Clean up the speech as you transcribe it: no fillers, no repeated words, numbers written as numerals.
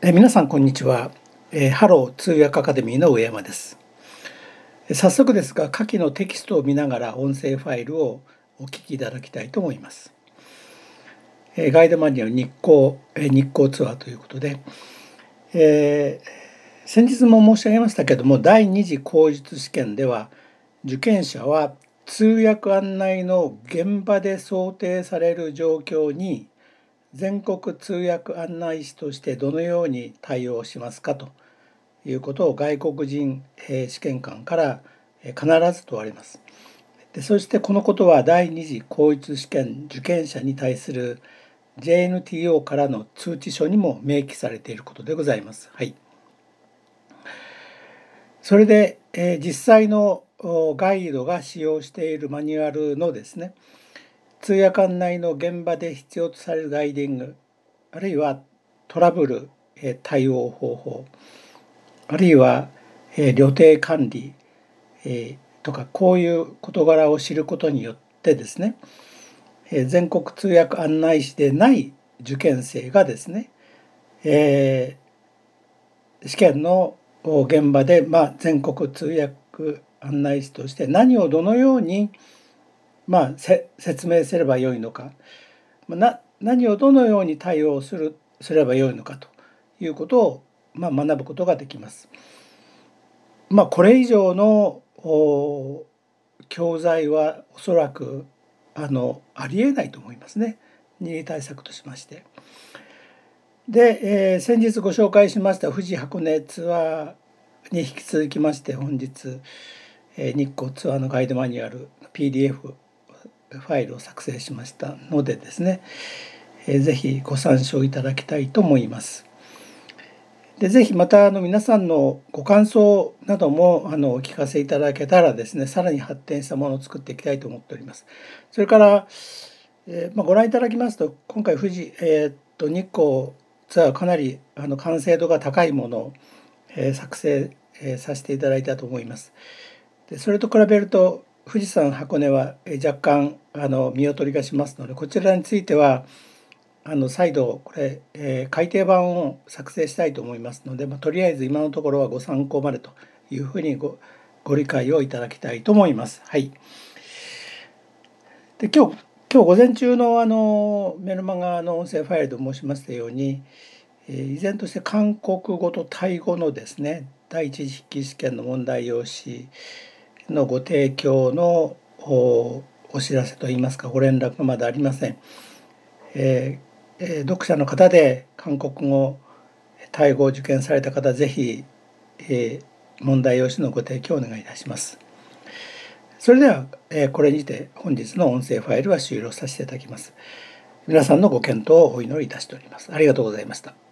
皆さんこんにちは。ハロー通訳アカデミーの上山です。早速ですが、下記のテキストを見ながら音声ファイルをお聞きいただきたいと思います。ガイドマニュアル日光ツアーということで、先日も申し上げましたけども、第二次口述試験では受験者は通訳案内の現場で想定される状況に全国通訳案内士としてどのように対応しますかということを外国人試験官から必ず問われます。でそしてこのことは第二次口述試験受験者に対する JNTO からの通知書にも明記されていることでございます。はい。それで、実際のガイドが使用しているマニュアルのですね、通訳案内の現場で必要とされるガイディング、あるいはトラブル対応方法、あるいは旅程管理とか、こういう事柄を知ることによってですね、全国通訳案内士でない受験生がですね、試験の現場で、全国通訳案内士として何をどのように、説明すればよいのか、何をどのように対応すればよいのかということを、学ぶことができます。これ以上の教材はおそらくありえないと思いますね。二次対策としまして。で、先日ご紹介しました富士箱根ツアーに引き続きまして、本日、日光ツアーのガイドマニュアル PDF ファイルを作成しましたのでですね、ぜひご参照いただきたいと思います。でぜひまた皆さんのご感想などもお聞かせいただけたらですね、さらに発展したものを作っていきたいと思っております。それから、ご覧いただきますと、今回日光ツアーかなり完成度が高いものを、作成、させていただいたと思います。でそれと比べると富士山箱根は若干見劣りがしますので、こちらについては再度これ、改訂版を作成したいと思いますので、とりあえず今のところはご参考までというふうにご理解をいただきたいと思います。はい。で今日午前中のメルマガの音声ファイルで申しましたように、依然として韓国語とタイ語のですね、第一次筆記試験の問題用紙のご提供のお知らせといいますか、ご連絡がまだありません。読者の方で韓国語タイ語を受験された方、ぜひ、問題用紙のご提供をお願いいたします。それでは、これにて本日の音声ファイルは終了させていただきます。皆さんのご検討をお祈りいたしております。ありがとうございました。